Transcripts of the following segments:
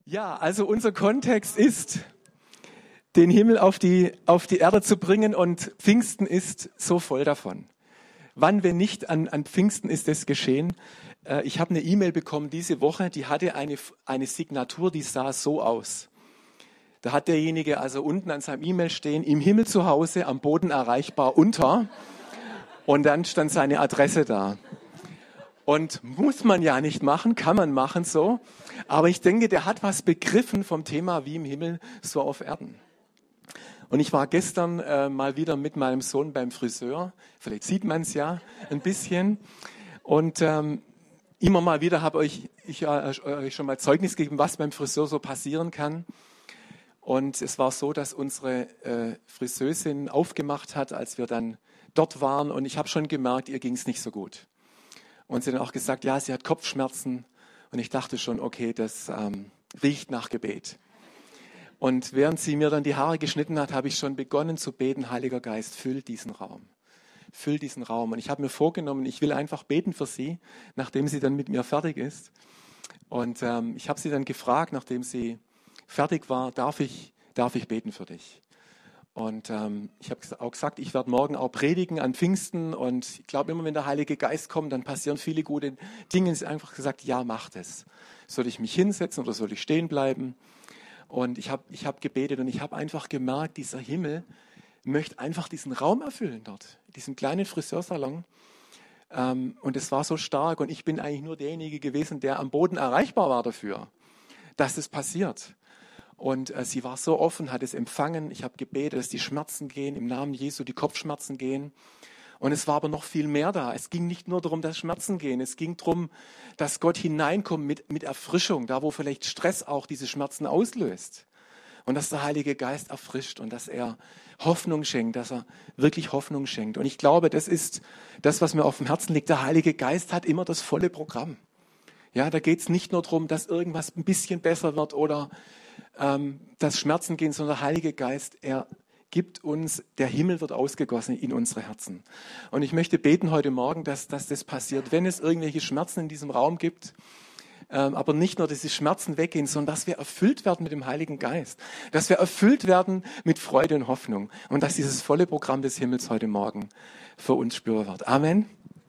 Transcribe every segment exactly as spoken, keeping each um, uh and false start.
Ja, also unser Kontext ist, den Himmel auf die, auf die Erde zu bringen, und Pfingsten ist so voll davon. Wann, wenn nicht an, an Pfingsten ist es geschehen? Äh, ich habe eine E-Mail bekommen diese Woche, die hatte eine, eine Signatur, die sah so aus. Da hat derjenige also unten an seinem E-Mail stehen, im Himmel zu Hause, am Boden erreichbar, unter. Und dann stand seine Adresse da. Und muss man ja nicht machen, kann man machen so. Aber ich denke, der hat was begriffen vom Thema wie im Himmel, so auf Erden. Und ich war gestern äh, mal wieder mit meinem Sohn beim Friseur. Vielleicht sieht man es ja ein bisschen. Und ähm, immer mal wieder habe ich, ich äh, euch schon mal Zeugnis gegeben, was beim Friseur so passieren kann. Und es war so, dass unsere äh, Friseusin aufgemacht hat, als wir dann dort waren. Und ich habe schon gemerkt, ihr ging es nicht so gut. Und sie hat dann auch gesagt, ja, sie hat Kopfschmerzen. Und ich dachte schon, okay, das ähm, riecht nach Gebet. Und während sie mir dann die Haare geschnitten hat, habe ich schon begonnen zu beten, Heiliger Geist, füll diesen Raum. Füll diesen Raum. Und ich habe mir vorgenommen, ich will einfach beten für sie, nachdem sie dann mit mir fertig ist. Und ähm, ich habe sie dann gefragt, nachdem sie fertig war, darf ich, darf ich beten für dich? Und ähm, ich habe auch gesagt, ich werde morgen auch predigen an Pfingsten. Und ich glaube, immer wenn der Heilige Geist kommt, dann passieren viele gute Dinge. Sie hat einfach gesagt, ja, mach das. Soll ich mich hinsetzen oder soll ich stehen bleiben? Und ich habe ich hab gebetet und ich habe einfach gemerkt, dieser Himmel möchte einfach diesen Raum erfüllen dort, diesen kleinen Friseursalon. Ähm, und es war so stark. Und ich bin eigentlich nur derjenige gewesen, der am Boden erreichbar war dafür, dass es passiert. Und äh, sie war so offen, hat es empfangen. Ich habe gebetet, dass die Schmerzen gehen, im Namen Jesu die Kopfschmerzen gehen. Und es war aber noch viel mehr da. Es ging nicht nur darum, dass Schmerzen gehen. Es ging darum, dass Gott hineinkommt mit, mit Erfrischung, da wo vielleicht Stress auch diese Schmerzen auslöst. Und dass der Heilige Geist erfrischt und dass er Hoffnung schenkt, dass er wirklich Hoffnung schenkt. Und ich glaube, das ist das, was mir auf dem Herzen liegt. Der Heilige Geist hat immer das volle Programm. Ja, da geht es nicht nur darum, dass irgendwas ein bisschen besser wird oder ähm, dass Schmerzen gehen, sondern der Heilige Geist, er gibt uns, der Himmel wird ausgegossen in unsere Herzen. Und ich möchte beten heute Morgen, dass, dass das passiert, wenn es irgendwelche Schmerzen in diesem Raum gibt, ähm, aber nicht nur, dass die Schmerzen weggehen, sondern dass wir erfüllt werden mit dem Heiligen Geist, dass wir erfüllt werden mit Freude und Hoffnung und dass dieses volle Programm des Himmels heute Morgen für uns spürbar wird. Amen.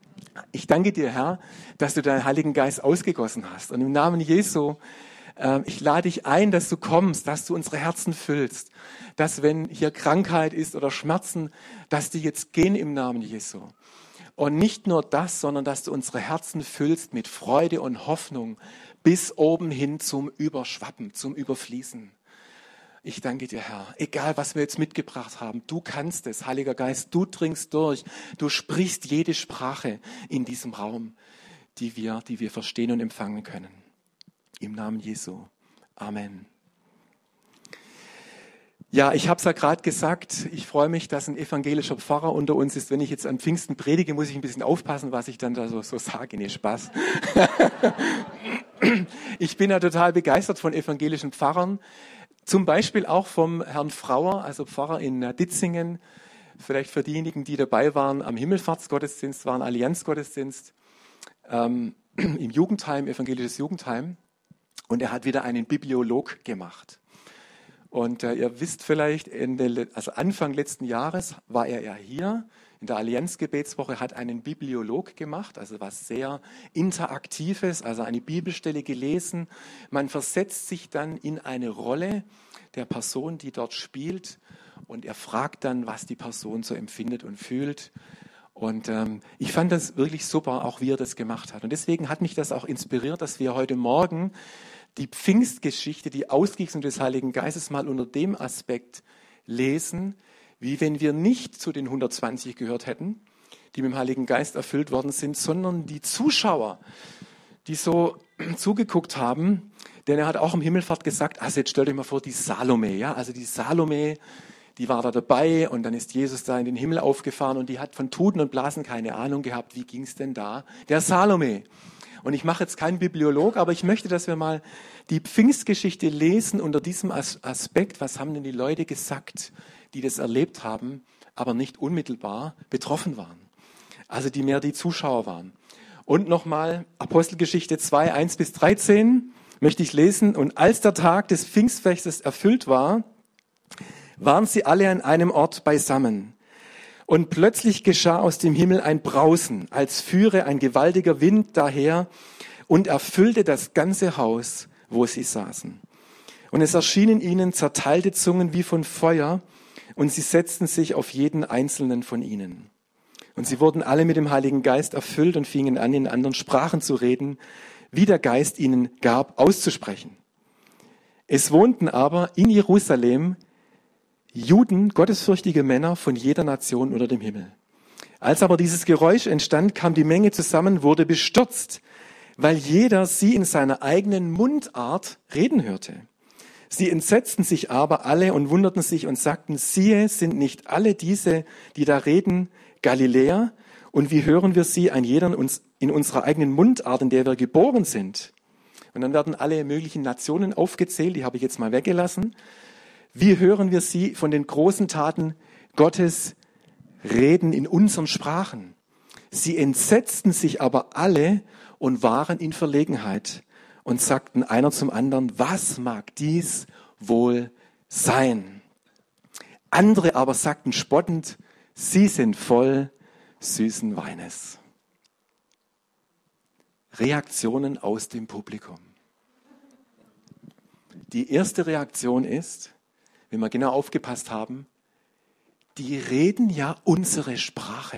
Ich danke dir, Herr, dass du deinen Heiligen Geist ausgegossen hast. Und im Namen Jesu, äh, ich lade dich ein, dass du kommst, dass du unsere Herzen füllst. Dass wenn hier Krankheit ist oder Schmerzen, dass die jetzt gehen im Namen Jesu. Und nicht nur das, sondern dass du unsere Herzen füllst mit Freude und Hoffnung bis oben hin zum Überschwappen, zum Überfließen. Ich danke dir, Herr. Egal, was wir jetzt mitgebracht haben, du kannst es, Heiliger Geist, du dringst durch. Du sprichst jede Sprache in diesem Raum, die wir, die wir verstehen und empfangen können. Im Namen Jesu. Amen. Ja, ich habe es ja gerade gesagt, ich freue mich, dass ein evangelischer Pfarrer unter uns ist. Wenn ich jetzt an Pfingsten predige, muss ich ein bisschen aufpassen, was ich dann da so, so sage. Nee, Spaß. Ich bin ja total begeistert von evangelischen Pfarrern. Zum Beispiel auch vom Herrn Frauer, also Pfarrer in Ditzingen. Vielleicht für diejenigen, die dabei waren am Himmelfahrtsgottesdienst, war ein Allianzgottesdienst ähm, im Jugendheim, evangelisches Jugendheim. Und er hat wieder einen Bibliolog gemacht. Und äh, ihr wisst vielleicht, in der, also Anfang letzten Jahres war er ja hier in der Allianzgebetswoche, hat einen Bibliolog gemacht, also was sehr Interaktives, also eine Bibelstelle gelesen. Man versetzt sich dann in eine Rolle der Person, die dort spielt, und er fragt dann, was die Person so empfindet und fühlt. Und ähm, ich fand das wirklich super, auch wie er das gemacht hat. Und deswegen hat mich das auch inspiriert, dass wir heute Morgen die Pfingstgeschichte, die Ausgießung des Heiligen Geistes mal unter dem Aspekt lesen, wie wenn wir nicht zu den hundertzwanzig gehört hätten, die mit dem Heiligen Geist erfüllt worden sind, sondern die Zuschauer, die so zugeguckt haben. Denn er hat auch im Himmelfahrt gesagt, also jetzt stellt euch mal vor, die Salome, ja, also die Salome, die war da dabei und dann ist Jesus da in den Himmel aufgefahren und die hat von Tuten und Blasen keine Ahnung gehabt, wie ging es denn da? Der Salome. Und ich mache jetzt keinen Bibliolog, aber ich möchte, dass wir mal die Pfingstgeschichte lesen unter diesem Aspekt. Was haben denn die Leute gesagt, die das erlebt haben, aber nicht unmittelbar betroffen waren? Also die mehr die Zuschauer waren. Und nochmal Apostelgeschichte zwei, eins bis dreizehn. möchte ich lesen. Und als der Tag des Pfingstfestes erfüllt war, waren sie alle an einem Ort beisammen. Und plötzlich geschah aus dem Himmel ein Brausen, als führe ein gewaltiger Wind daher und erfüllte das ganze Haus, wo sie saßen. Und es erschienen ihnen zerteilte Zungen wie von Feuer, und sie setzten sich auf jeden einzelnen von ihnen. Und sie wurden alle mit dem Heiligen Geist erfüllt und fingen an, in anderen Sprachen zu reden, wie der Geist ihnen gab, auszusprechen. Es wohnten aber in Jerusalem Juden, gottesfürchtige Männer von jeder Nation unter dem Himmel. Als aber dieses Geräusch entstand, kam die Menge zusammen, wurde bestürzt, weil jeder sie in seiner eigenen Mundart reden hörte. Sie entsetzten sich aber alle und wunderten sich und sagten, siehe, sind nicht alle diese, die da reden, Galiläer? Und wie hören wir sie, ein jeder in, uns, in unserer eigenen Mundart, in der wir geboren sind? Und dann werden alle möglichen Nationen aufgezählt, die habe ich jetzt mal weggelassen. Wie hören wir sie von den großen Taten Gottes reden in unseren Sprachen? Sie entsetzten sich aber alle und waren in Verlegenheit und sagten einer zum anderen, was mag dies wohl sein? Andere aber sagten spottend, sie sind voll süßen Weines. Reaktionen aus dem Publikum. Die erste Reaktion ist, wenn wir genau aufgepasst haben, die reden ja unsere Sprache.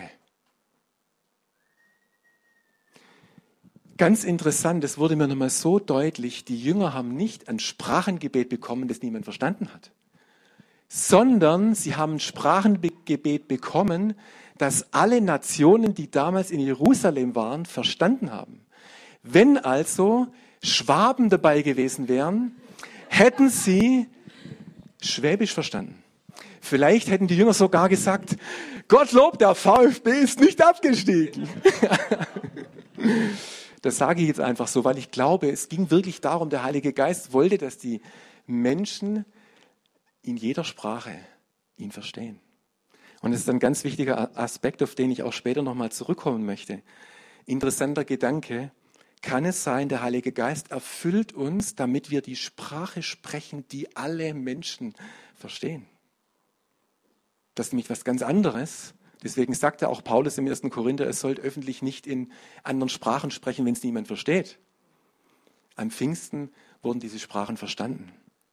Ganz interessant, das wurde mir nochmal so deutlich, die Jünger haben nicht ein Sprachengebet bekommen, das niemand verstanden hat, sondern sie haben ein Sprachengebet bekommen, das alle Nationen, die damals in Jerusalem waren, verstanden haben. Wenn also Schwaben dabei gewesen wären, hätten sie Schwäbisch verstanden. Vielleicht hätten die Jünger sogar gesagt, Gottlob, der VfB ist nicht abgestiegen. Das sage ich jetzt einfach so, weil ich glaube, es ging wirklich darum, der Heilige Geist wollte, dass die Menschen in jeder Sprache ihn verstehen. Und das ist ein ganz wichtiger Aspekt, auf den ich auch später nochmal zurückkommen möchte. Interessanter Gedanke. Kann es sein, der Heilige Geist erfüllt uns, damit wir die Sprache sprechen, die alle Menschen verstehen? Das ist nämlich was ganz anderes. Deswegen sagt ja auch Paulus im ersten Korinther, es sollt öffentlich nicht in anderen Sprachen sprechen, wenn es niemand versteht. Am Pfingsten wurden diese Sprachen verstanden.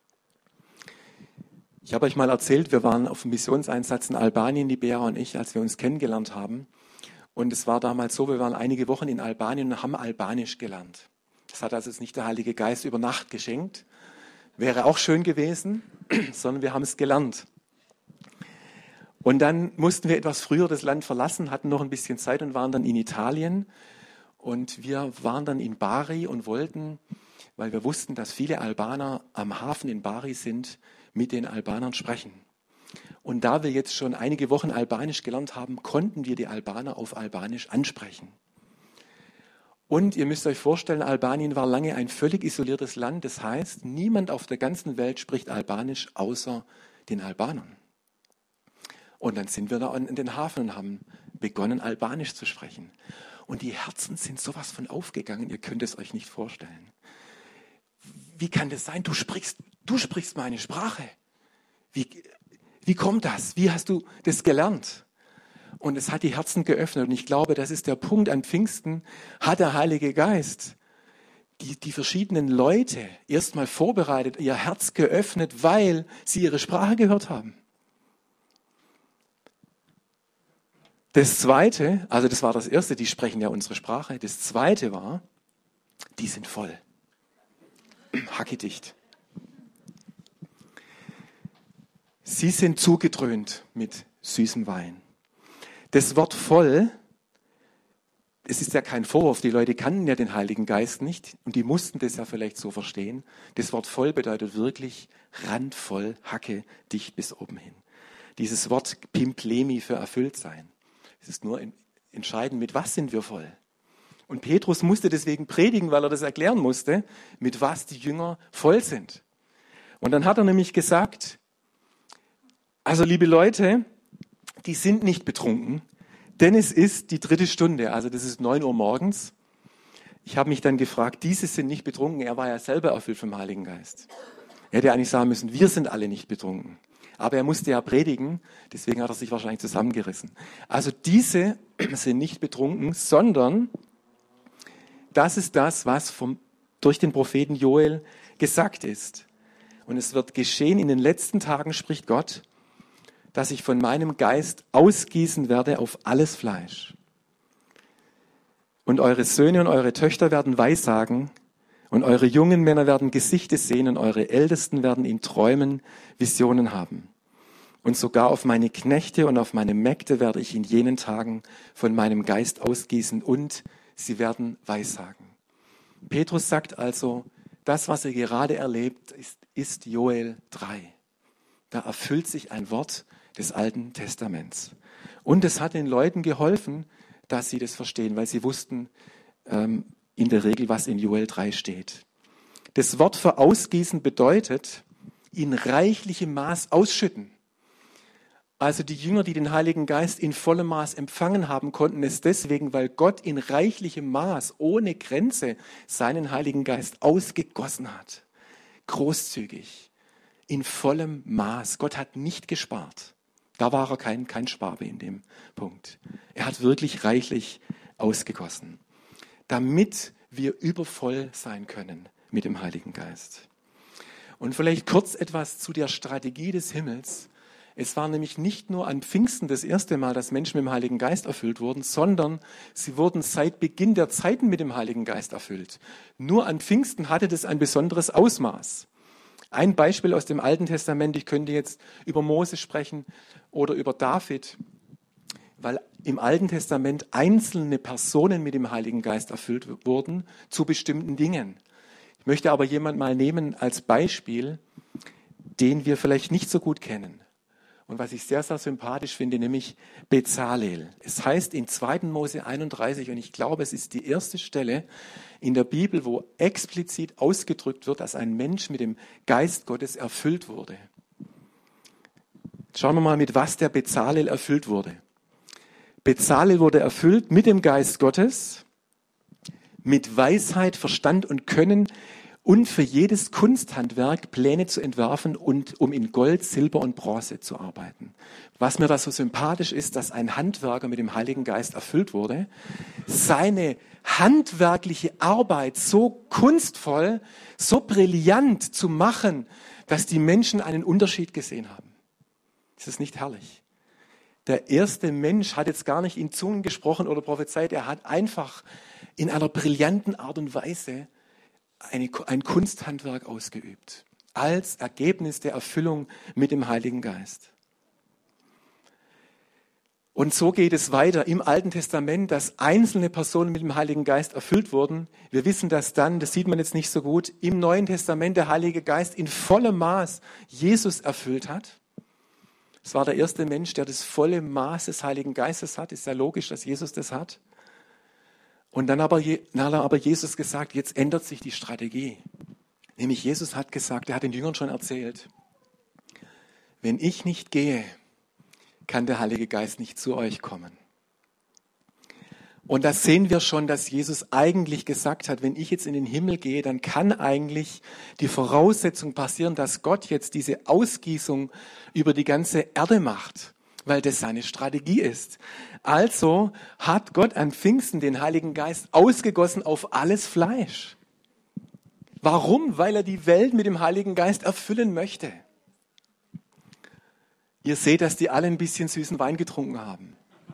Ich habe euch mal erzählt, wir waren auf einem Missionseinsatz in Albanien, die Bea und ich, als wir uns kennengelernt haben. Und es war damals so, wir waren einige Wochen in Albanien und haben Albanisch gelernt. Das hat also jetzt nicht der Heilige Geist über Nacht geschenkt. Wäre auch schön gewesen, sondern wir haben es gelernt. Und dann mussten wir etwas früher das Land verlassen, hatten noch ein bisschen Zeit und waren dann in Italien. Und wir waren dann in Bari und wollten, weil wir wussten, dass viele Albaner am Hafen in Bari sind, mit den Albanern sprechen. Und da wir jetzt schon einige Wochen Albanisch gelernt haben, konnten wir die Albaner auf Albanisch ansprechen. Und ihr müsst euch vorstellen, Albanien war lange ein völlig isoliertes Land. Das heißt, niemand auf der ganzen Welt spricht Albanisch außer den Albanern. Und dann sind wir da in den Hafen und haben begonnen, Albanisch zu sprechen. Und die Herzen sind sowas von aufgegangen, ihr könnt es euch nicht vorstellen. Wie kann das sein? Du sprichst, du sprichst meine Sprache. Wie, wie kommt das? Wie hast du das gelernt? Und es hat die Herzen geöffnet. Und ich glaube, das ist der Punkt an Pfingsten, hat der Heilige Geist die, die verschiedenen Leute erstmal vorbereitet, ihr Herz geöffnet, weil sie ihre Sprache gehört haben. Das Zweite, also das war das Erste, die sprechen ja unsere Sprache. Das Zweite war, die sind voll. Hackedicht. Sie sind zugedröhnt mit süßem Wein. Das Wort voll, es ist ja kein Vorwurf, die Leute kannten ja den Heiligen Geist nicht und die mussten das ja vielleicht so verstehen. Das Wort voll bedeutet wirklich randvoll, hacke, dicht bis oben hin. Dieses Wort Pimplemi für erfüllt sein. Es ist nur entscheidend, mit was sind wir voll. Und Petrus musste deswegen predigen, weil er das erklären musste, mit was die Jünger voll sind. Und dann hat er nämlich gesagt, also liebe Leute, die sind nicht betrunken, denn es ist die dritte Stunde, also das ist neun Uhr morgens. Ich habe mich dann gefragt, diese sind nicht betrunken. Er war ja selber erfüllt vom Heiligen Geist. Er hätte eigentlich sagen müssen, wir sind alle nicht betrunken. Aber er musste ja predigen, deswegen hat er sich wahrscheinlich zusammengerissen. Also diese sind nicht betrunken, sondern das ist das, was vom, durch den Propheten Joel gesagt ist. Und es wird geschehen in den letzten Tagen, spricht Gott, dass ich von meinem Geist ausgießen werde auf alles Fleisch. Und eure Söhne und eure Töchter werden Weissagen, und eure jungen Männer werden Gesichter sehen, und eure Ältesten werden in Träumen Visionen haben. Und sogar auf meine Knechte und auf meine Mägde werde ich in jenen Tagen von meinem Geist ausgießen, und sie werden Weissagen. Petrus sagt also, das, was er gerade erlebt, ist, ist Joel drei. Da erfüllt sich ein Wort des Alten Testaments. Und es hat den Leuten geholfen, dass sie das verstehen, weil sie wussten ähm, in der Regel, was in Joel drei steht. Das Wort für ausgießen bedeutet, in reichlichem Maß ausschütten. Also die Jünger, die den Heiligen Geist in vollem Maß empfangen haben, konnten es deswegen, weil Gott in reichlichem Maß, ohne Grenze, seinen Heiligen Geist ausgegossen hat. Großzügig, in vollem Maß. Gott hat nicht gespart. Da war er kein, kein Sparbe in dem Punkt. Er hat wirklich reichlich ausgegossen, damit wir übervoll sein können mit dem Heiligen Geist. Und vielleicht kurz etwas zu der Strategie des Himmels. Es war nämlich nicht nur an Pfingsten das erste Mal, dass Menschen mit dem Heiligen Geist erfüllt wurden, sondern sie wurden seit Beginn der Zeiten mit dem Heiligen Geist erfüllt. Nur an Pfingsten hatte das ein besonderes Ausmaß. Ein Beispiel aus dem Alten Testament, ich könnte jetzt über Mose sprechen oder über David, weil im Alten Testament einzelne Personen mit dem Heiligen Geist erfüllt wurden zu bestimmten Dingen. Ich möchte aber jemanden mal nehmen als Beispiel, den wir vielleicht nicht so gut kennen. Und was ich sehr, sehr sympathisch finde, nämlich Bezalel. Es heißt in zweiten Mose einunddreißig, und ich glaube, es ist die erste Stelle in der Bibel, wo explizit ausgedrückt wird, dass ein Mensch mit dem Geist Gottes erfüllt wurde. Schauen wir mal, mit was der Bezalel erfüllt wurde. Bezalel wurde erfüllt mit dem Geist Gottes, mit Weisheit, Verstand und Können, und für jedes Kunsthandwerk Pläne zu entwerfen und um in Gold, Silber und Bronze zu arbeiten. Was mir da so sympathisch ist, dass ein Handwerker mit dem Heiligen Geist erfüllt wurde, seine handwerkliche Arbeit so kunstvoll, so brillant zu machen, dass die Menschen einen Unterschied gesehen haben. Ist das nicht herrlich? Der erste Mensch hat jetzt gar nicht in Zungen gesprochen oder prophezeit, er hat einfach in einer brillanten Art und Weise Eine, ein Kunsthandwerk ausgeübt, als Ergebnis der Erfüllung mit dem Heiligen Geist. Und so geht es weiter im Alten Testament, dass einzelne Personen mit dem Heiligen Geist erfüllt wurden. Wir wissen das dann, das sieht man jetzt nicht so gut, im Neuen Testament der Heilige Geist in vollem Maß Jesus erfüllt hat. Es war der erste Mensch, der das volle Maß des Heiligen Geistes hat. Ist ja logisch, dass Jesus das hat. Und dann aber, dann hat aber Jesus gesagt, jetzt ändert sich die Strategie. Nämlich Jesus hat gesagt, er hat den Jüngern schon erzählt, wenn ich nicht gehe, kann der Heilige Geist nicht zu euch kommen. Und da sehen wir schon, dass Jesus eigentlich gesagt hat, wenn ich jetzt in den Himmel gehe, dann kann eigentlich die Voraussetzung passieren, dass Gott jetzt diese Ausgießung über die ganze Erde macht, weil das seine Strategie ist. Also hat Gott an Pfingsten den Heiligen Geist ausgegossen auf alles Fleisch. Warum? Weil er die Welt mit dem Heiligen Geist erfüllen möchte. Ihr seht, dass die alle ein bisschen süßen Wein getrunken haben.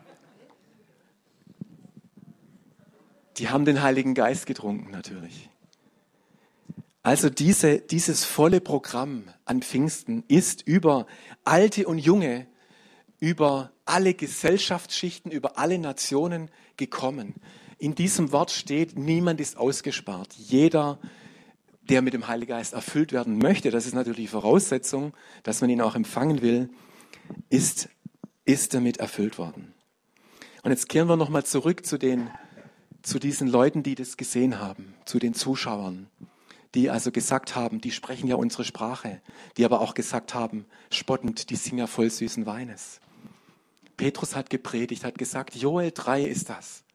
Die haben den Heiligen Geist getrunken natürlich. Also diese, dieses volle Programm an Pfingsten ist über Alte und Junge, über alle Gesellschaftsschichten, über alle Nationen gekommen. In diesem Wort steht, niemand ist ausgespart. Jeder, der mit dem Heiligen Geist erfüllt werden möchte, das ist natürlich die Voraussetzung, dass man ihn auch empfangen will, ist, ist damit erfüllt worden. Und jetzt kehren wir nochmal zurück zu den, zu diesen Leuten, die das gesehen haben, zu den Zuschauern, die also gesagt haben, die sprechen ja unsere Sprache, die aber auch gesagt haben, spottend, die sind ja voll süßen Weines. Petrus hat gepredigt, hat gesagt, Joel drei ist das.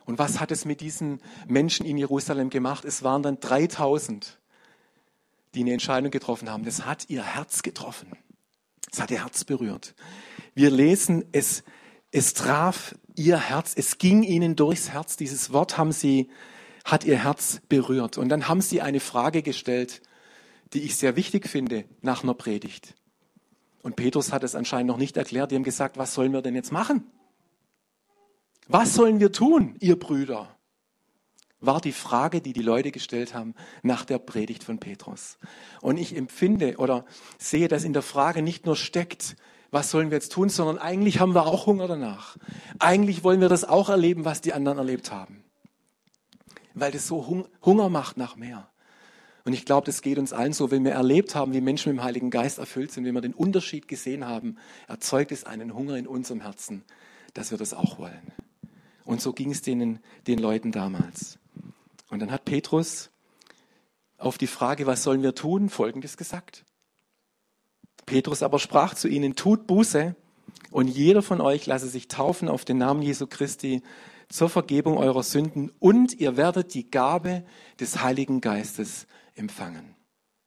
Und was hat es mit diesen Menschen in Jerusalem gemacht? Es waren dann dreitausend, die eine Entscheidung getroffen haben. Das hat ihr Herz getroffen. Es hat ihr Herz berührt. Wir lesen, es, es traf ihr Herz, es ging ihnen durchs Herz. Dieses Wort haben sie, hat ihr Herz berührt. Und dann haben sie eine Frage gestellt, die ich sehr wichtig finde nach einer Predigt. Und Petrus hat es anscheinend noch nicht erklärt. Die haben gesagt, was sollen wir denn jetzt machen? Was sollen wir tun, ihr Brüder? War die Frage, die die Leute gestellt haben nach der Predigt von Petrus. Und ich empfinde oder sehe, dass in der Frage nicht nur steckt, was sollen wir jetzt tun, sondern eigentlich haben wir auch Hunger danach. Eigentlich wollen wir das auch erleben, was die anderen erlebt haben. Weil das so Hunger macht nach mehr. Und ich glaube, das geht uns allen so, wenn wir erlebt haben, wie Menschen mit dem Heiligen Geist erfüllt sind, wenn wir den Unterschied gesehen haben, erzeugt es einen Hunger in unserem Herzen, dass wir das auch wollen. Und so ging es denen, den Leuten damals. Und dann hat Petrus auf die Frage, was sollen wir tun, Folgendes gesagt. Petrus aber sprach zu ihnen, tut Buße und jeder von euch lasse sich taufen auf den Namen Jesu Christi zur Vergebung eurer Sünden und ihr werdet die Gabe des Heiligen Geistes empfangen.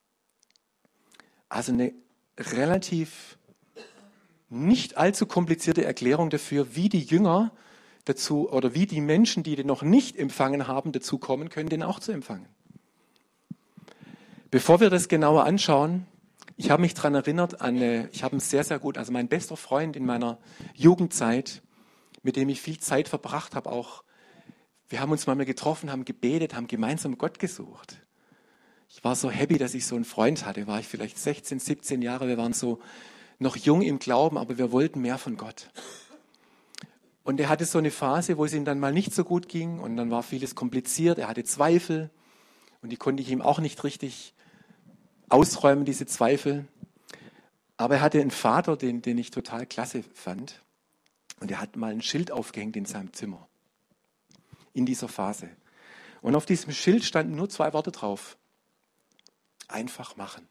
Also eine relativ nicht allzu komplizierte Erklärung dafür, wie die Jünger dazu oder wie die Menschen, die den noch nicht empfangen haben, dazu kommen können, den auch zu empfangen. Bevor wir das genauer anschauen, ich habe mich daran erinnert an, eine, ich habe einen sehr, sehr gut, also mein bester Freund in meiner Jugendzeit, mit dem ich viel Zeit verbracht habe, auch, wir haben uns mal getroffen, haben gebetet, haben gemeinsam Gott gesucht. Ich war so happy, dass ich so einen Freund hatte, war ich vielleicht sechzehn, siebzehn Jahre, wir waren so noch jung im Glauben, aber wir wollten mehr von Gott. Und er hatte so eine Phase, wo es ihm dann mal nicht so gut ging und dann war vieles kompliziert, er hatte Zweifel und die konnte ich ihm auch nicht richtig ausräumen, diese Zweifel. Aber er hatte einen Vater, den, den ich total klasse fand und er hat mal ein Schild aufgehängt in seinem Zimmer, in dieser Phase. Und auf diesem Schild standen nur zwei Worte drauf. Einfach machen.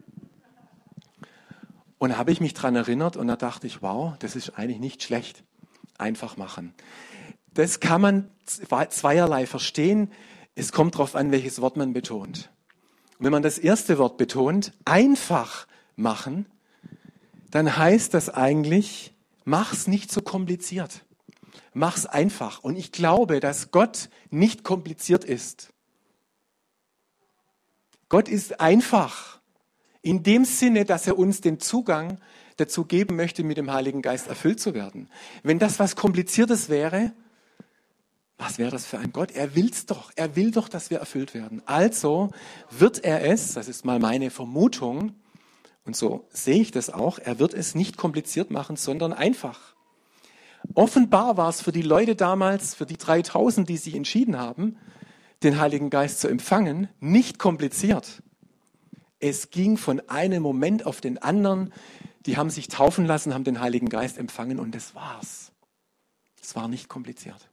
Und da habe ich mich dran erinnert und da dachte ich, wow, das ist eigentlich nicht schlecht. Einfach machen. Das kann man zweierlei verstehen. Es kommt darauf an, welches Wort man betont. Und wenn man das erste Wort betont, einfach machen, dann heißt das eigentlich, mach's nicht so kompliziert. Mach's einfach. Und ich glaube, dass Gott nicht kompliziert ist. Gott ist einfach. In dem Sinne, dass er uns den Zugang dazu geben möchte, mit dem Heiligen Geist erfüllt zu werden. Wenn das was Kompliziertes wäre, was wäre das für ein Gott? Er will's doch. Er will doch, dass wir erfüllt werden. Also wird er es, das ist mal meine Vermutung, und so sehe ich das auch, er wird es nicht kompliziert machen, sondern einfach. Offenbar war es für die Leute damals, für die dreitausend, die sich entschieden haben, den Heiligen Geist zu empfangen, nicht kompliziert. Es ging von einem Moment auf den anderen. Die haben sich taufen lassen, haben den Heiligen Geist empfangen und das war's. Es war nicht kompliziert.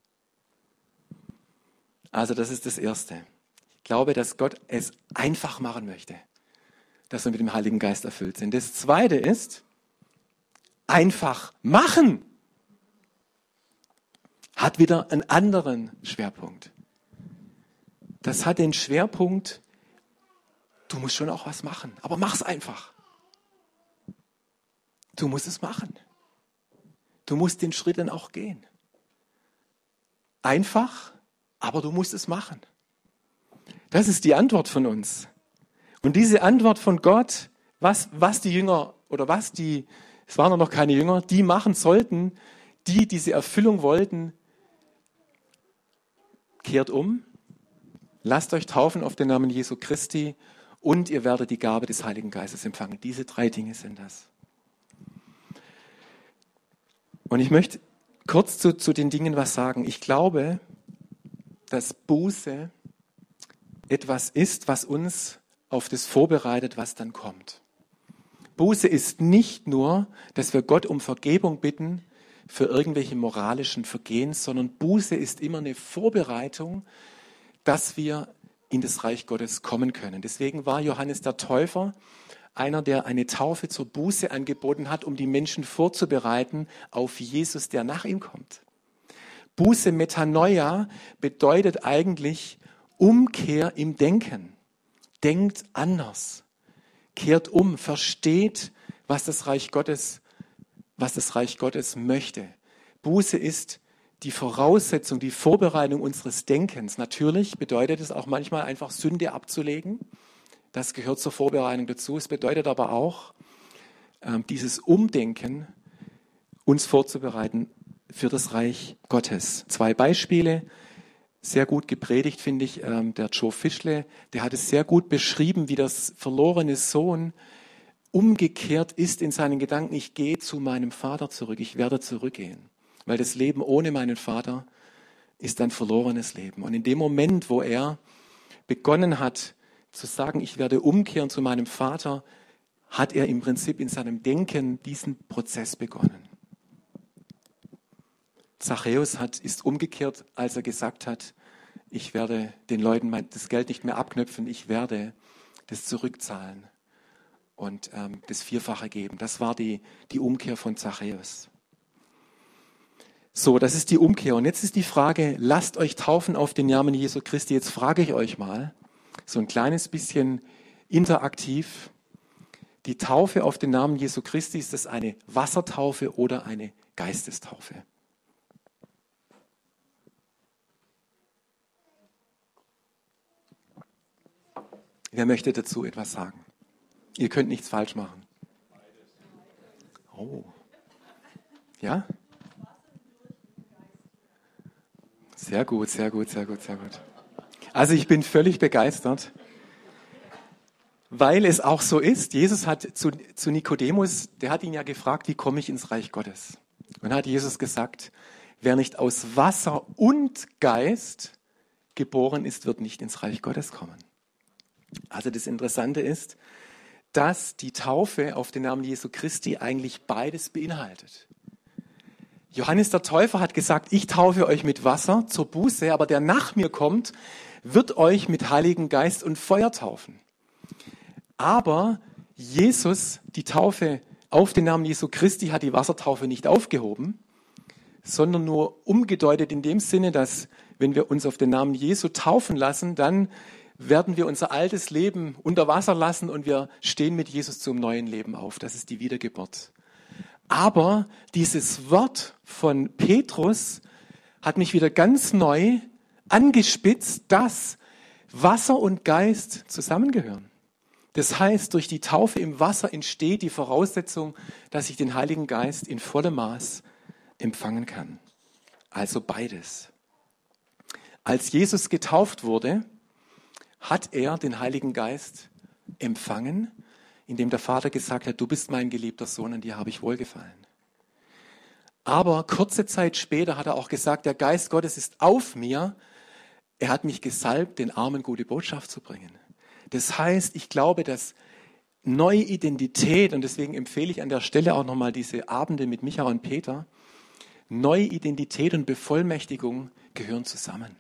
Also das ist das Erste. Ich glaube, dass Gott es einfach machen möchte, dass wir mit dem Heiligen Geist erfüllt sind. Das Zweite ist, einfach machen. Hat wieder einen anderen Schwerpunkt. Das hat den Schwerpunkt, du musst schon auch was machen, aber mach's einfach. Du musst es machen. Du musst den Schritt dann auch gehen. Einfach, aber du musst es machen. Das ist die Antwort von uns. Und diese Antwort von Gott, was, was die Jünger oder was die, es waren noch keine Jünger, die machen sollten, die diese Erfüllung wollten, kehrt um, lasst euch taufen auf den Namen Jesu Christi und ihr werdet die Gabe des Heiligen Geistes empfangen. Diese drei Dinge sind das. Und ich möchte kurz zu, zu den Dingen was sagen. Ich glaube, dass Buße etwas ist, was uns auf das vorbereitet, was dann kommt. Buße ist nicht nur, dass wir Gott um Vergebung bitten für irgendwelche moralischen Vergehen, sondern Buße ist immer eine Vorbereitung, dass wir in das Reich Gottes kommen können. Deswegen war Johannes der Täufer einer, der eine Taufe zur Buße angeboten hat, um die Menschen vorzubereiten auf Jesus, der nach ihm kommt. Buße, Metanoia, bedeutet eigentlich Umkehr im Denken. Denkt anders, kehrt um, versteht, was das Reich Gottes, was das Reich Gottes möchte. Buße ist die Voraussetzung, die Vorbereitung unseres Denkens. Natürlich bedeutet es auch manchmal einfach Sünde abzulegen. Das gehört zur Vorbereitung dazu. Es bedeutet aber auch, dieses Umdenken uns vorzubereiten für das Reich Gottes. Zwei Beispiele, sehr gut gepredigt, finde ich, der Joe Fischle, der hat es sehr gut beschrieben, wie das verlorene Sohn umgekehrt ist in seinen Gedanken. Ich gehe zu meinem Vater zurück, ich werde zurückgehen. Weil das Leben ohne meinen Vater ist ein verlorenes Leben. Und in dem Moment, wo er begonnen hat zu sagen, ich werde umkehren zu meinem Vater, hat er im Prinzip in seinem Denken diesen Prozess begonnen. Zachäus hat, ist umgekehrt, als er gesagt hat, ich werde den Leuten das Geld nicht mehr abknöpfen, ich werde das zurückzahlen und ähm, das Vierfache geben. Das war die, die Umkehr von Zachäus. So, das ist die Umkehr. Und jetzt ist die Frage, lasst euch taufen auf den Namen Jesu Christi. Jetzt frage ich euch mal, so ein kleines bisschen interaktiv, die Taufe auf den Namen Jesu Christi, ist das eine Wassertaufe oder eine Geistestaufe? Wer möchte dazu etwas sagen? Ihr könnt nichts falsch machen. Oh. Ja? Sehr gut, sehr gut, sehr gut, sehr gut. Also ich bin völlig begeistert, weil es auch so ist. Jesus hat zu, zu Nikodemus, der hat ihn ja gefragt, wie komme ich ins Reich Gottes? Und hat Jesus gesagt, wer nicht aus Wasser und Geist geboren ist, wird nicht ins Reich Gottes kommen. Also das Interessante ist, dass die Taufe auf den Namen Jesu Christi eigentlich beides beinhaltet. Johannes der Täufer hat gesagt, ich taufe euch mit Wasser zur Buße, aber der nach mir kommt, wird euch mit Heiligen Geist und Feuer taufen. Aber Jesus, die Taufe auf den Namen Jesu Christi, hat die Wassertaufe nicht aufgehoben, sondern nur umgedeutet in dem Sinne, dass wenn wir uns auf den Namen Jesu taufen lassen, dann werden wir unser altes Leben unter Wasser lassen und wir stehen mit Jesus zum neuen Leben auf. Das ist die Wiedergeburt. Aber dieses Wort von Petrus hat mich wieder ganz neu angespitzt, dass Wasser und Geist zusammengehören. Das heißt, durch die Taufe im Wasser entsteht die Voraussetzung, dass ich den Heiligen Geist in vollem Maß empfangen kann. Also beides. Als Jesus getauft wurde, hat er den Heiligen Geist empfangen, indem der Vater gesagt hat, du bist mein geliebter Sohn, an dir habe ich wohlgefallen. Aber kurze Zeit später hat er auch gesagt, der Geist Gottes ist auf mir. Er hat mich gesalbt, den Armen gute Botschaft zu bringen. Das heißt, ich glaube, dass neue Identität, und deswegen empfehle ich an der Stelle auch nochmal diese Abende mit Micha und Peter, neue Identität und Bevollmächtigung gehören zusammen.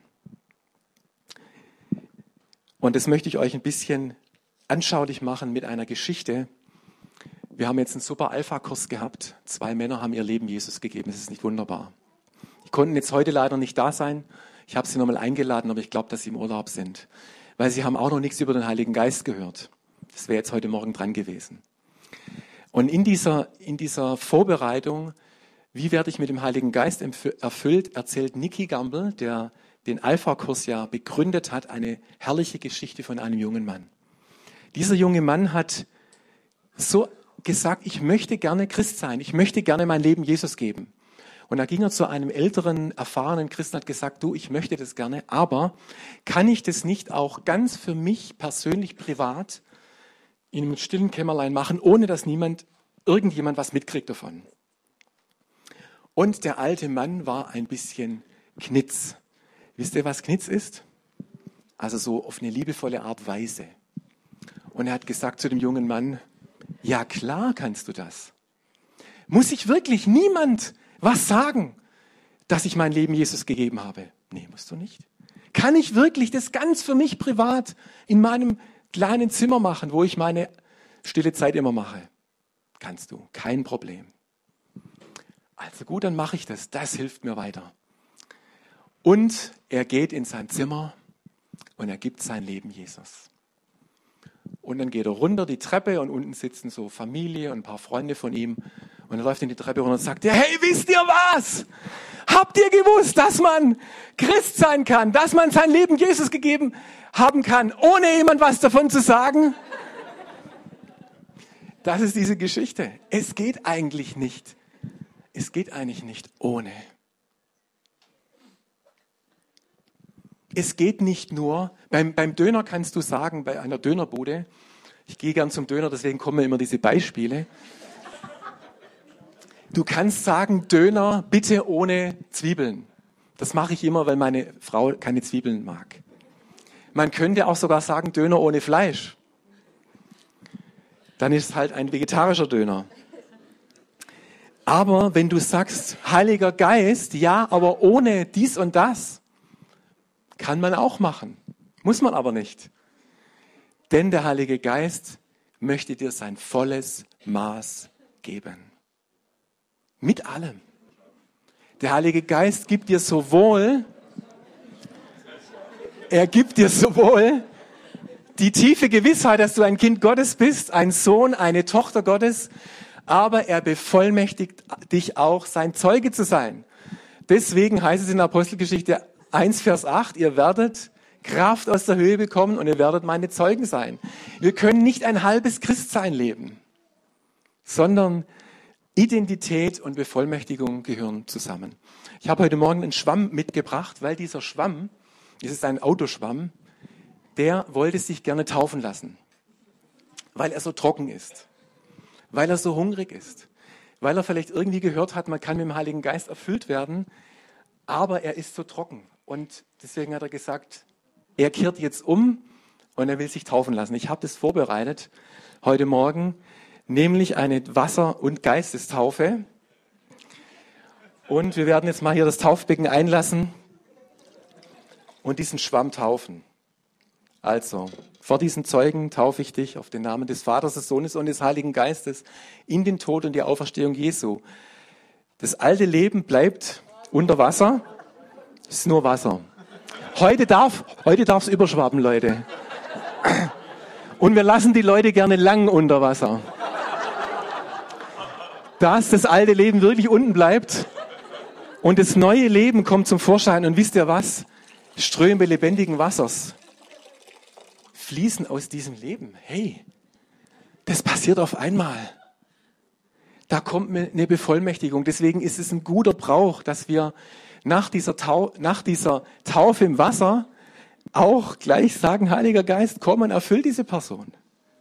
Und das möchte ich euch ein bisschen anschaulich machen mit einer Geschichte. Wir haben jetzt einen super Alpha-Kurs gehabt. Zwei Männer haben ihr Leben Jesus gegeben. Das ist nicht wunderbar. Die konnten jetzt heute leider nicht da sein. Ich habe sie nochmal eingeladen, aber ich glaube, dass sie im Urlaub sind. Weil sie haben auch noch nichts über den Heiligen Geist gehört. Das wäre jetzt heute Morgen dran gewesen. Und in dieser, in dieser Vorbereitung, wie werde ich mit dem Heiligen Geist erfüllt, erzählt Nicky Gamble, der den Alpha-Kurs ja begründet hat, eine herrliche Geschichte von einem jungen Mann. Dieser junge Mann hat so gesagt, ich möchte gerne Christ sein, ich möchte gerne mein Leben Jesus geben. Und da ging er zu einem älteren, erfahrenen Christen und hat gesagt, du, ich möchte das gerne, aber kann ich das nicht auch ganz für mich persönlich, privat, in einem stillen Kämmerlein machen, ohne dass niemand, irgendjemand was mitkriegt davon? Und der alte Mann war ein bisschen Knitz. Wisst ihr, was Knitz ist? Also so auf eine liebevolle Art weise. Und er hat gesagt zu dem jungen Mann, ja klar kannst du das. Muss ich wirklich niemand was sagen, dass ich mein Leben Jesus gegeben habe? Nee, musst du nicht. Kann ich wirklich das ganz für mich privat in meinem kleinen Zimmer machen, wo ich meine stille Zeit immer mache? Kannst du, kein Problem. Also gut, dann mache ich das. Das hilft mir weiter. Und er geht in sein Zimmer und er gibt sein Leben Jesus. Und dann geht er runter die Treppe und unten sitzen so Familie und ein paar Freunde von ihm. Und er läuft in die Treppe runter und sagt, hey, wisst ihr was? Habt ihr gewusst, dass man Christ sein kann, dass man sein Leben Jesus gegeben haben kann, ohne jemand was davon zu sagen? Das ist diese Geschichte. Es geht eigentlich nicht. Es geht eigentlich nicht ohne. Es geht nicht nur, beim, beim Döner kannst du sagen, bei einer Dönerbude, ich gehe gern zum Döner, deswegen kommen mir immer diese Beispiele. Du kannst sagen, Döner bitte ohne Zwiebeln. Das mache ich immer, weil meine Frau keine Zwiebeln mag. Man könnte auch sogar sagen, Döner ohne Fleisch. Dann ist es halt ein vegetarischer Döner. Aber wenn du sagst, Heiliger Geist, ja, aber ohne dies und das, kann man auch machen. Muss man aber nicht. Denn der Heilige Geist möchte dir sein volles Maß geben. Mit allem. Der Heilige Geist gibt dir sowohl, er gibt dir sowohl die tiefe Gewissheit, dass du ein Kind Gottes bist, ein Sohn, eine Tochter Gottes, aber er bevollmächtigt dich auch, sein Zeuge zu sein. Deswegen heißt es in der Apostelgeschichte eins, Vers acht, ihr werdet Kraft aus der Höhe bekommen und ihr werdet meine Zeugen sein. Wir können nicht ein halbes Christsein leben, sondern Identität und Bevollmächtigung gehören zusammen. Ich habe heute Morgen einen Schwamm mitgebracht, weil dieser Schwamm, das ist ein Autoschwamm, der wollte sich gerne taufen lassen, weil er so trocken ist, weil er so hungrig ist, weil er vielleicht irgendwie gehört hat, man kann mit dem Heiligen Geist erfüllt werden, aber er ist so trocken. Und deswegen hat er gesagt, er kehrt jetzt um und er will sich taufen lassen. Ich habe das vorbereitet heute Morgen, nämlich eine Wasser- und Geistestaufe. Und wir werden jetzt mal hier das Taufbecken einlassen und diesen Schwamm taufen. Also, vor diesen Zeugen taufe ich dich auf den Namen des Vaters, des Sohnes und des Heiligen Geistes in den Tod und die Auferstehung Jesu. Das alte Leben bleibt unter Wasser, es ist nur Wasser. Heute darf, heute darf es überschwappen, Leute. Und wir lassen die Leute gerne lang unter Wasser. Dass das alte Leben wirklich unten bleibt und das neue Leben kommt zum Vorschein. Und wisst ihr was? Ströme lebendigen Wassers fließen aus diesem Leben. Hey, das passiert auf einmal. Da kommt eine Bevollmächtigung. Deswegen ist es ein guter Brauch, dass wir nach dieser, Tau- nach dieser Taufe im Wasser auch gleich sagen, Heiliger Geist, komm und erfüll diese Person.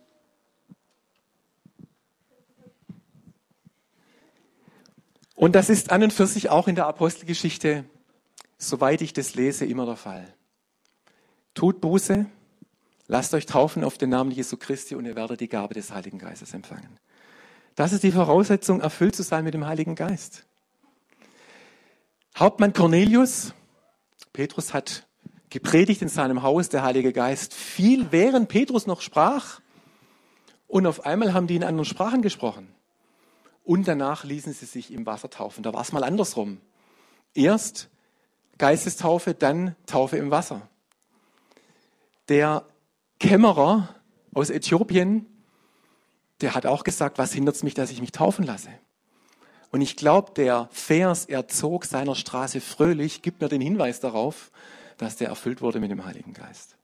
Und das ist an und für sich auch in der Apostelgeschichte, soweit ich das lese, immer der Fall. Tut Buße, lasst euch taufen auf den Namen Jesu Christi und ihr werdet die Gabe des Heiligen Geistes empfangen. Das ist die Voraussetzung, erfüllt zu sein mit dem Heiligen Geist. Hauptmann Cornelius, Petrus hat gepredigt in seinem Haus, der Heilige Geist fiel, während Petrus noch sprach. Und auf einmal haben die in anderen Sprachen gesprochen. Und danach ließen sie sich im Wasser taufen. Da war es mal andersrum. Erst Geistestaufe, dann Taufe im Wasser. Der Kämmerer aus Äthiopien, der hat auch gesagt, was hindert es mich, dass ich mich taufen lasse? Und ich glaube, der Vers, er zog seiner Straße fröhlich, gibt mir den Hinweis darauf, dass der erfüllt wurde mit dem Heiligen Geist.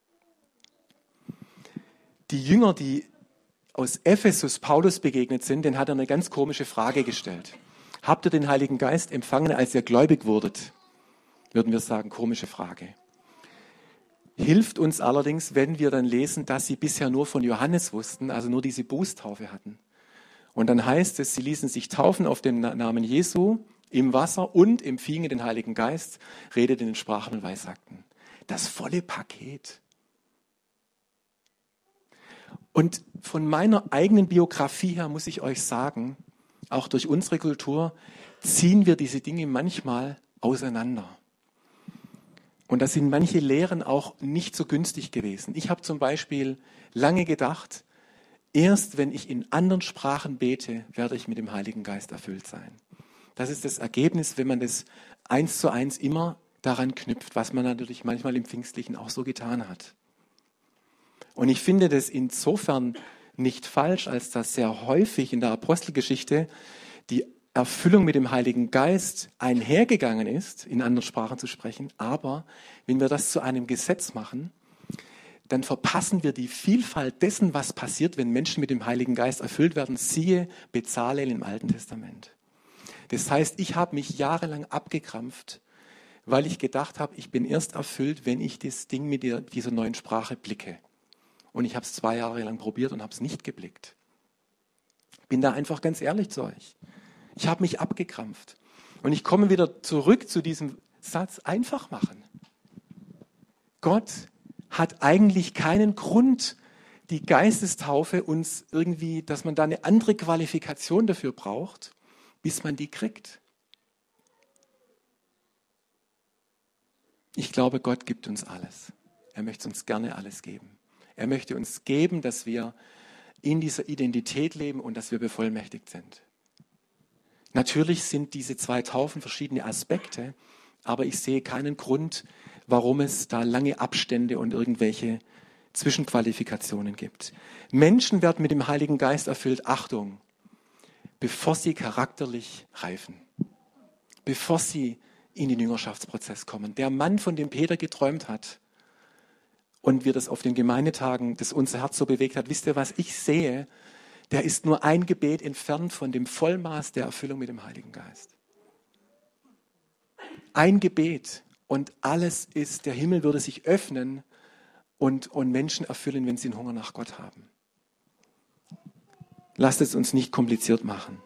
Die Jünger, die aus Ephesus Paulus begegnet sind, denen hat er eine ganz komische Frage gestellt. Habt ihr den Heiligen Geist empfangen, als ihr gläubig wurdet? Würden wir sagen, komische Frage. Hilft uns allerdings, wenn wir dann lesen, dass sie bisher nur von Johannes wussten, also nur diese Bußtaufe hatten. Und dann heißt es, sie ließen sich taufen auf den Namen Jesu im Wasser und empfingen den Heiligen Geist, redeten in Sprachen und Weissagten. Das volle Paket. Und von meiner eigenen Biografie her muss ich euch sagen, auch durch unsere Kultur ziehen wir diese Dinge manchmal auseinander. Und da sind manche Lehren auch nicht so günstig gewesen. Ich habe zum Beispiel lange gedacht, erst wenn ich in anderen Sprachen bete, werde ich mit dem Heiligen Geist erfüllt sein. Das ist das Ergebnis, wenn man das eins zu eins immer daran knüpft, was man natürlich manchmal im Pfingstlichen auch so getan hat. Und ich finde das insofern nicht falsch, als dass sehr häufig in der Apostelgeschichte die Erfüllung mit dem Heiligen Geist einhergegangen ist, in anderen Sprachen zu sprechen. Aber wenn wir das zu einem Gesetz machen, dann verpassen wir die Vielfalt dessen, was passiert, wenn Menschen mit dem Heiligen Geist erfüllt werden. Siehe Bezalel im Alten Testament. Das heißt, ich habe mich jahrelang abgekrampft, weil ich gedacht habe, ich bin erst erfüllt, wenn ich das Ding mit dieser neuen Sprache blicke. Und ich habe es zwei Jahre lang probiert und habe es nicht geblickt. Bin da einfach ganz ehrlich zu euch. Ich habe mich abgekrampft. Und ich komme wieder zurück zu diesem Satz, einfach machen. Gott hat eigentlich keinen Grund, die Geistestaufe uns irgendwie, dass man da eine andere Qualifikation dafür braucht, bis man die kriegt. Ich glaube, Gott gibt uns alles. Er möchte uns gerne alles geben. Er möchte uns geben, dass wir in dieser Identität leben und dass wir bevollmächtigt sind. Natürlich sind diese zwei Taufen verschiedene Aspekte, aber ich sehe keinen Grund, warum es da lange Abstände und irgendwelche Zwischenqualifikationen gibt. Menschen werden mit dem Heiligen Geist erfüllt, Achtung, bevor sie charakterlich reifen, bevor sie in den Jüngerschaftsprozess kommen. Der Mann, von dem Peter geträumt hat und wir das auf den Gemeindetagen, das unser Herz so bewegt hat, wisst ihr, was ich sehe? Der ist nur ein Gebet entfernt von dem Vollmaß der Erfüllung mit dem Heiligen Geist. Ein Gebet und alles ist, der Himmel würde sich öffnen und, und Menschen erfüllen, wenn sie einen Hunger nach Gott haben. Lasst es uns nicht kompliziert machen.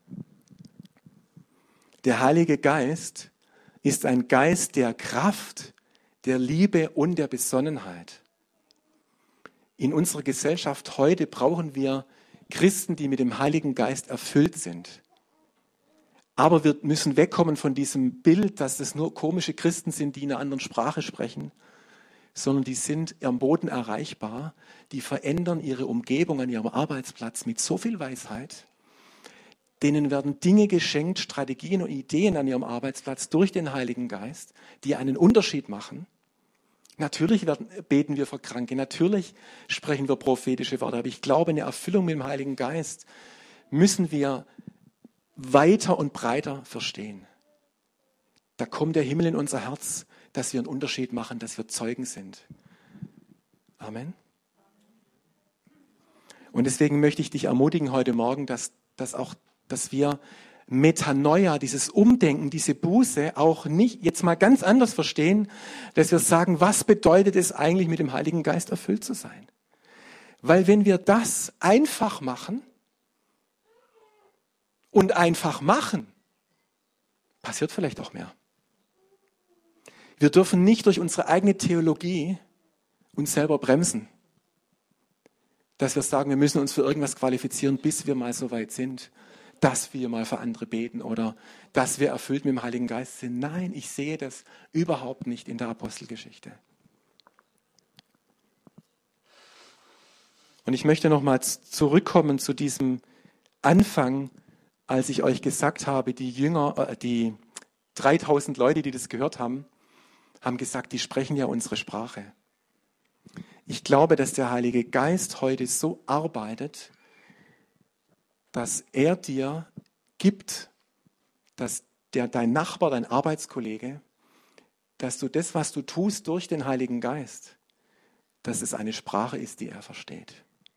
Der Heilige Geist ist ein Geist der Kraft, der Liebe und der Besonnenheit. In unserer Gesellschaft heute brauchen wir Christen, die mit dem Heiligen Geist erfüllt sind. Aber wir müssen wegkommen von diesem Bild, dass es nur komische Christen sind, die in einer anderen Sprache sprechen, sondern die sind am Boden erreichbar, die verändern ihre Umgebung an ihrem Arbeitsplatz mit so viel Weisheit. Denen werden Dinge geschenkt, Strategien und Ideen an ihrem Arbeitsplatz durch den Heiligen Geist, die einen Unterschied machen. Natürlich werden, beten wir für Kranke, natürlich sprechen wir prophetische Worte, aber ich glaube, eine Erfüllung mit dem Heiligen Geist müssen wir weiter und breiter verstehen. Da kommt der Himmel in unser Herz, dass wir einen Unterschied machen, dass wir Zeugen sind. Amen. Und deswegen möchte ich dich ermutigen heute Morgen, dass, dass auch, dass wir Metanoia, dieses Umdenken, diese Buße auch nicht jetzt mal ganz anders verstehen, dass wir sagen, was bedeutet es eigentlich, mit dem Heiligen Geist erfüllt zu sein? Weil wenn wir das einfach machen und einfach machen, passiert vielleicht auch mehr. Wir dürfen nicht durch unsere eigene Theologie uns selber bremsen, dass wir sagen, wir müssen uns für irgendwas qualifizieren, bis wir mal so weit sind, dass wir mal für andere beten oder dass wir erfüllt mit dem Heiligen Geist sind. Nein, ich sehe das überhaupt nicht in der Apostelgeschichte. Und ich möchte nochmals zurückkommen zu diesem Anfang, als ich euch gesagt habe, die Jünger, äh, die dreitausend Leute, die das gehört haben, haben gesagt, die sprechen ja unsere Sprache. Ich glaube, dass der Heilige Geist heute so arbeitet, dass er dir gibt, dass der, dein Nachbar, dein Arbeitskollege, dass du das, was du tust durch den Heiligen Geist, dass es eine Sprache ist, die er versteht.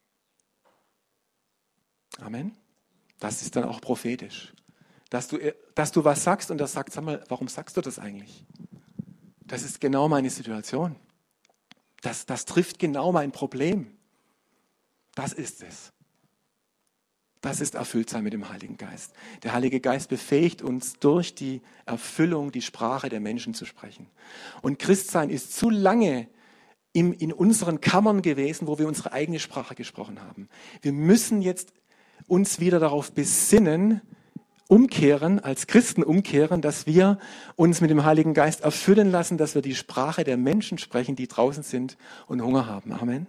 Amen. Das ist dann auch prophetisch. Dass du, dass du was sagst und er sagt, sag mal, warum sagst du das eigentlich? Das ist genau meine Situation. Das, das trifft genau mein Problem. Das ist es. Das ist Erfülltsein mit dem Heiligen Geist. Der Heilige Geist befähigt uns, durch die Erfüllung die Sprache der Menschen zu sprechen. Und Christsein ist zu lange im, in unseren Kammern gewesen, wo wir unsere eigene Sprache gesprochen haben. Wir müssen jetzt uns wieder darauf besinnen, umkehren, als Christen umkehren, dass wir uns mit dem Heiligen Geist erfüllen lassen, dass wir die Sprache der Menschen sprechen, die draußen sind und Hunger haben. Amen.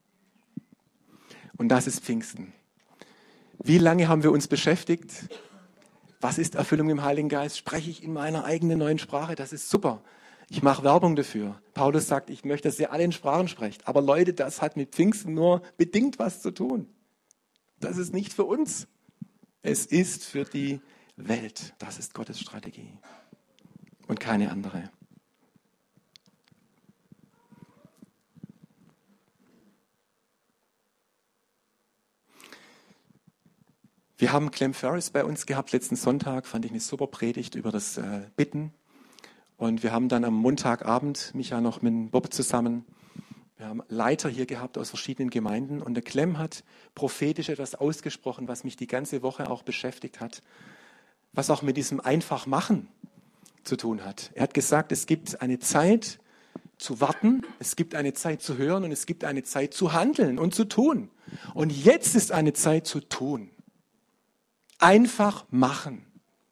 Und das ist Pfingsten. Wie lange haben wir uns beschäftigt? Was ist Erfüllung im Heiligen Geist? Spreche ich in meiner eigenen neuen Sprache? Das ist super. Ich mache Werbung dafür. Paulus sagt, ich möchte, dass ihr alle in Sprachen sprecht. Aber Leute, das hat mit Pfingsten nur bedingt was zu tun. Das ist nicht für uns. Es ist für die Welt. Das ist Gottes Strategie. Und keine andere. Wir haben Clem Ferris bei uns gehabt letzten Sonntag, fand ich eine super Predigt über das äh, Bitten. Und wir haben dann am Montagabend, Micha noch mit Bob zusammen, wir haben Leiter hier gehabt aus verschiedenen Gemeinden. Und der Clem hat prophetisch etwas ausgesprochen, was mich die ganze Woche auch beschäftigt hat, was auch mit diesem Einfachmachen zu tun hat. Er hat gesagt, es gibt eine Zeit zu warten, es gibt eine Zeit zu hören und es gibt eine Zeit zu handeln und zu tun. Und jetzt ist eine Zeit zu tun. Einfach machen.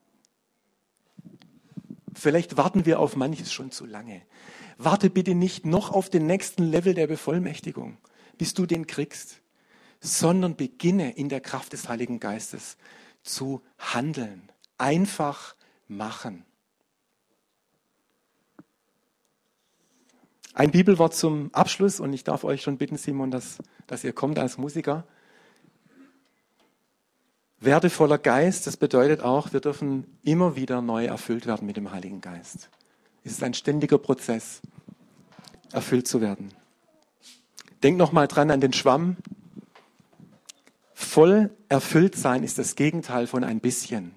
Vielleicht warten wir auf manches schon zu lange. Warte bitte nicht noch auf den nächsten Level der Bevollmächtigung, bis du den kriegst, sondern beginne in der Kraft des Heiligen Geistes zu handeln. Einfach machen. Ein Bibelwort zum Abschluss und ich darf euch schon bitten, Simon, dass, dass ihr kommt als Musiker. Werde voller Geist, das bedeutet auch, wir dürfen immer wieder neu erfüllt werden mit dem Heiligen Geist. Es ist ein ständiger Prozess, erfüllt zu werden. Denk nochmal dran an den Schwamm. Voll erfüllt sein ist das Gegenteil von ein bisschen.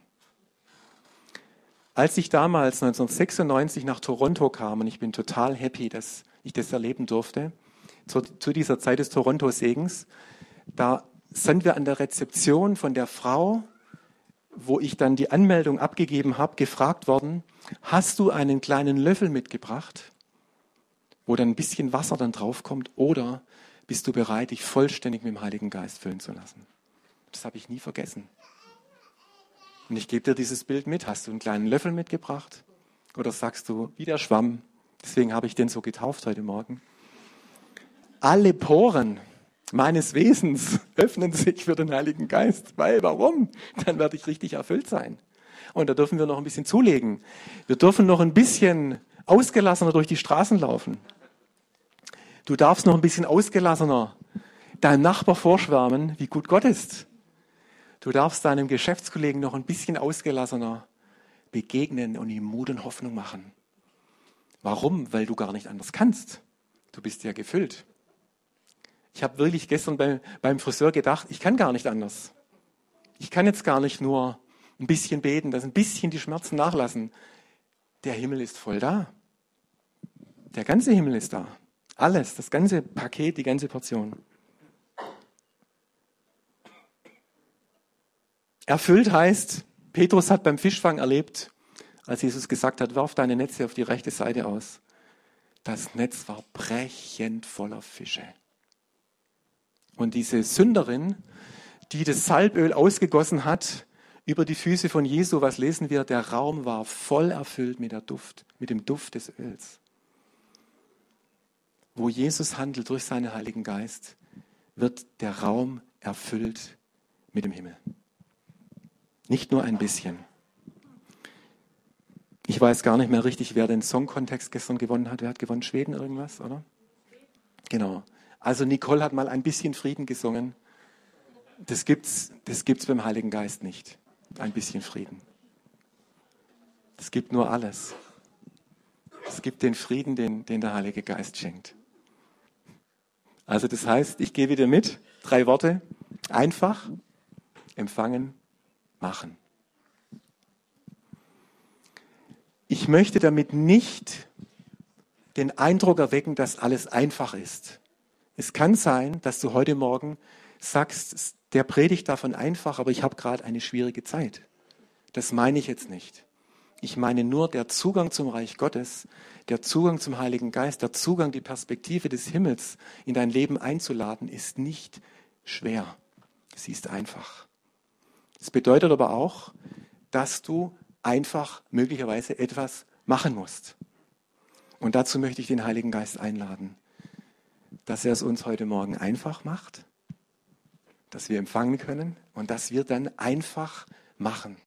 Als ich damals neunzehnhundertsechsundneunzig nach Toronto kam, und ich bin total happy, dass ich das erleben durfte, zu, zu dieser Zeit des Toronto-Segens, da sind wir an der Rezeption von der Frau, wo ich dann die Anmeldung abgegeben habe, gefragt worden, hast du einen kleinen Löffel mitgebracht, wo dann ein bisschen Wasser dann draufkommt, oder bist du bereit, dich vollständig mit dem Heiligen Geist füllen zu lassen? Das habe ich nie vergessen. Und ich gebe dir dieses Bild mit. Hast du einen kleinen Löffel mitgebracht? Oder sagst du, wie der Schwamm, deswegen habe ich den so getauft heute Morgen. Alle Poren meines Wesens öffnen sich für den Heiligen Geist. Weil, warum? Dann werde ich richtig erfüllt sein. Und da dürfen wir noch ein bisschen zulegen. Wir dürfen noch ein bisschen ausgelassener durch die Straßen laufen. Du darfst noch ein bisschen ausgelassener deinem Nachbar vorschwärmen, wie gut Gott ist. Du darfst deinem Geschäftskollegen noch ein bisschen ausgelassener begegnen und ihm Mut und Hoffnung machen. Warum? Weil du gar nicht anders kannst. Du bist ja gefüllt. Ich habe wirklich gestern bei, beim Friseur gedacht, ich kann gar nicht anders. Ich kann jetzt gar nicht nur ein bisschen beten, dass ein bisschen die Schmerzen nachlassen. Der Himmel ist voll da. Der ganze Himmel ist da. Alles, das ganze Paket, die ganze Portion. Erfüllt heißt, Petrus hat beim Fischfang erlebt, als Jesus gesagt hat, werf deine Netze auf die rechte Seite aus. Das Netz war brechend voller Fische. Und diese Sünderin, die das Salböl ausgegossen hat über die Füße von Jesu, was lesen wir? Der Raum war voll erfüllt mit der Duft, mit dem Duft des Öls. Wo Jesus handelt durch seinen Heiligen Geist, wird der Raum erfüllt mit dem Himmel. Nicht nur ein bisschen. Ich weiß gar nicht mehr richtig, wer den Song-Kontext gestern gewonnen hat. Wer hat gewonnen? Schweden irgendwas, oder? Genau. Also Nicole hat mal ein bisschen Frieden gesungen. Das gibt's, das gibt's beim Heiligen Geist nicht. Ein bisschen Frieden. Es gibt nur alles. Es gibt den Frieden, den, den der Heilige Geist schenkt. Also das heißt, ich gehe wieder mit. Drei Worte. Einfach, empfangen, machen. Ich möchte damit nicht den Eindruck erwecken, dass alles einfach ist. Es kann sein, dass du heute Morgen sagst, der predigt davon einfach, aber ich habe gerade eine schwierige Zeit. Das meine ich jetzt nicht. Ich meine nur, der Zugang zum Reich Gottes, der Zugang zum Heiligen Geist, der Zugang, die Perspektive des Himmels in dein Leben einzuladen, ist nicht schwer. Sie ist einfach. Das bedeutet aber auch, dass du einfach möglicherweise etwas machen musst. Und dazu möchte ich den Heiligen Geist einladen, dass er es uns heute Morgen einfach macht, dass wir empfangen können und dass wir dann einfach machen.